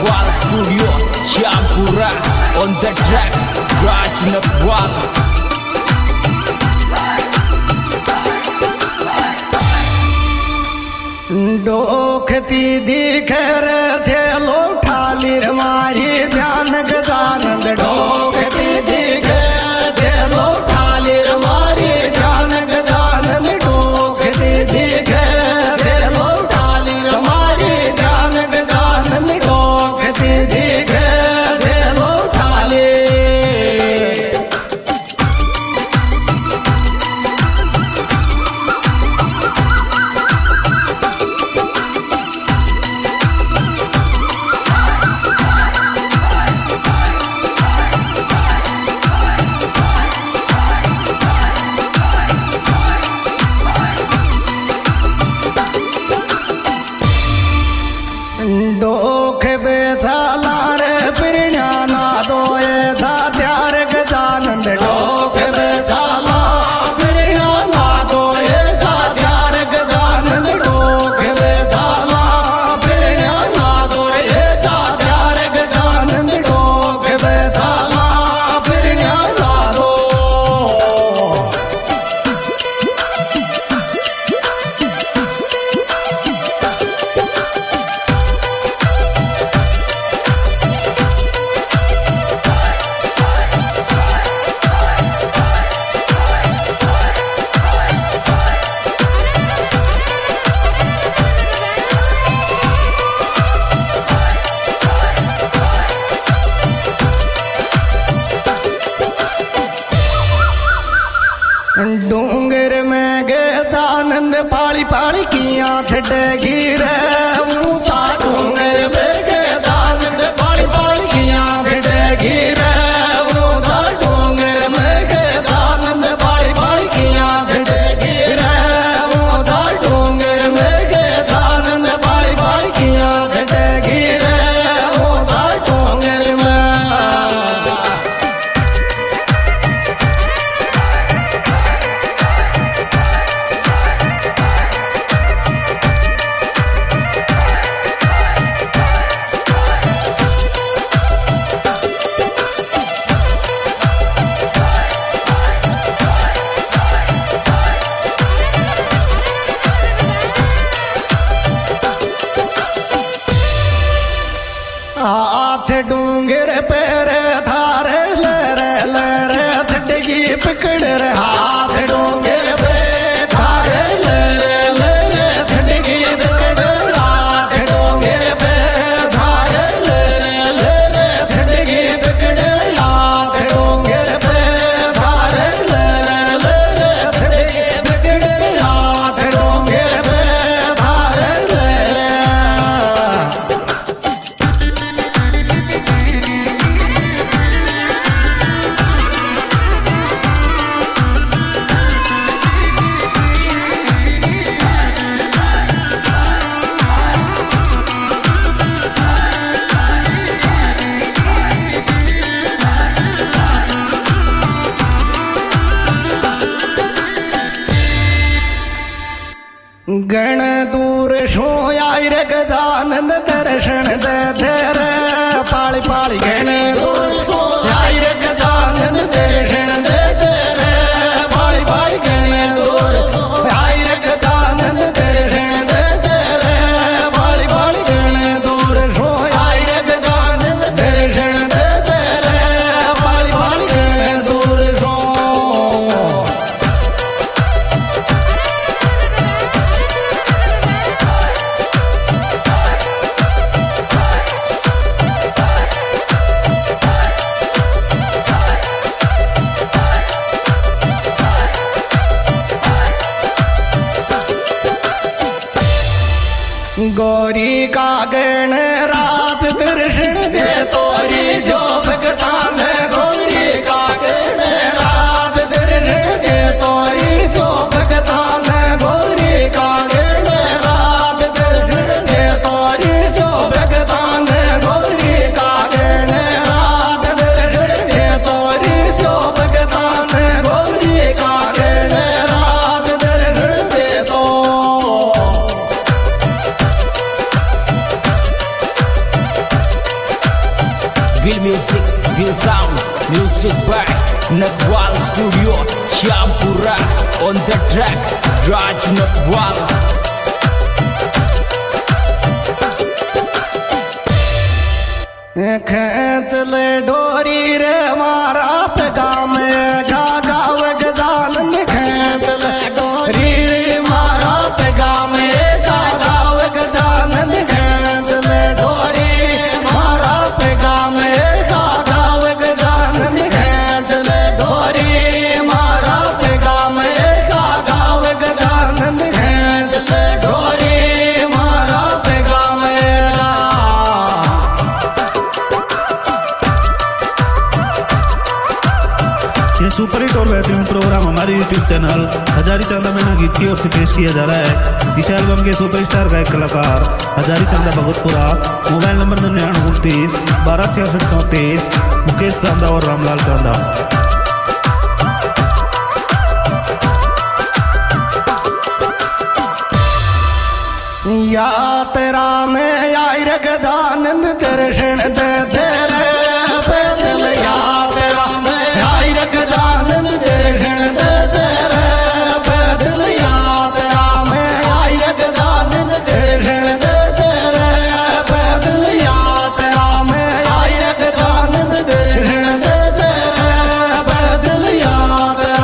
Nagwal Studio, Shampura on the track, Raj Nagwal. डोखती दिखर थे लो ठाली मारी ध्यान गजानंद डोखती दिखर थे लो ठाली मारी ध्यान गजानंद डोखती दिखर थे लो ठाली मारी ध्यान गजानंद डोखती दिखर थे लो ठाली डोख बेचा लाड़ पिरण्या ना दोए था त्यार गजानंद डोख बेचा लाड़ पिरण्या ना दोए था त्यार गजानंद डोख बेचा लाड़ पिरण्या ना दोए था त्यार गजानंद डोख बेचा लाड़ पिरण्या ना दो डूंगर में गजानंद पाली पाली किया छटगी रे ऊंचा डूंगर में गजानंद पाली पाली किया छटगी रे ऊंचा डूंगर में गजानंद पाली पाली किया छटगी रे ऊंचा डूंगर में गजानंद पाली पाली किया छटगी रे ऊंचा डूंगर में हाथ डूंगर पैर थारे लरे लरे थटगी पकड़ रे हाथ डूंगर पे थारे लरे लरे थटगी पकड़ हाथ डूंगर पे थारे लरे लरे थटगी पकड़ हाथ डूंगर पे थारे लरे लरे थटगी पकड़ हाथ डूंगर पे थारे लरे गण दूर सोयाई रे गजानंद दर्शन दे तेरे पाली पाली गण दूर सोयाई रे गजानंद दर्शन दे तेरे पाली पाली गण दूर सोयाई रे गजानंद दर्शन दे तेरे पाली पाली गण दूर सोयाई रे गजानंद दर्शन दे तेरे पाली पाली गण दूर सो गौरी का गण रात दर्शन दे तोरी जो भगतान गौरी का गण रात दर्शन दे तोरी जो भगतान गौरी का गण रात दर्शन दे तोरी जो भगतान गौरी का गण रात दर्शन दे तोरी जो भगतान गौरी का गण रात दर्शन दे तो Will music, will sound, music by Natwal Studio, Shyampura. On the track, Raj Natwal. खेच ले डोरी रे मारा पैगाम गा गाव गजान खेच ले डोरी रे मारा पैगाम गा गाव गजान खेच ले डोरी मारा पैगाम गा गाव गजान खेच ले डोरी मारा पैगाम गा गाव गजान खेच ले डोरी मारा पैगाम ये सुपर हिट और बेहतरीन प्रोग्राम हमारे यूट्यूब चैनल हजारी चंदा में गीत की ओर से पेश किया जा रहा है। इस एल्बम के सुपरस्टार गायक कलाकार हजारी चंदा भगतपुरा। मोबाइल नंबर 9929 126634 मुकेश चांदा और रामलाल चांदा। या तेरा में आई रगदानंद दर्शन दे तेरे पैदल या तेरा में आई रगदानंद दर्शन दे तेरे पैदल या तेरा में आई रगदानंद दर्शन दे तेरे पैदल या तेरा में आई रगदानंद दर्शन दे तेरे पैदल या तेरा।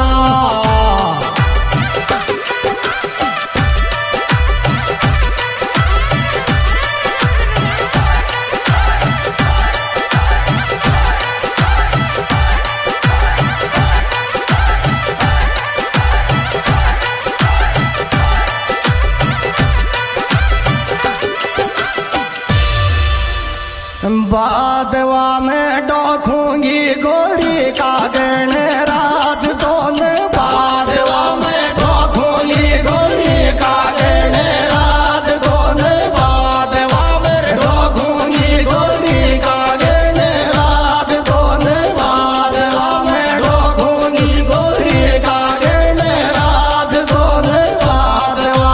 बादवा में डोखूंगी गोरी का गण राज दोन बादवा में डोखूंगी गोरी का गण राज दोन बादवा में डोखूंगी गोरी का गण राज दोन बादवा में डोखूंगी गोरी का गण राज दोन बादवा।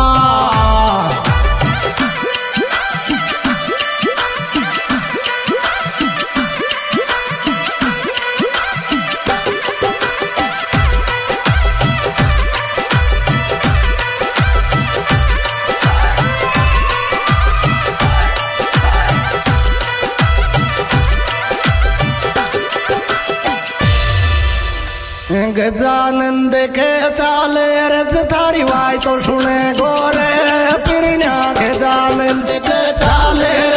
गजानंद के चाले रथ थारी वाई तो सुने गोरे पिरण्या गजानंद के चाले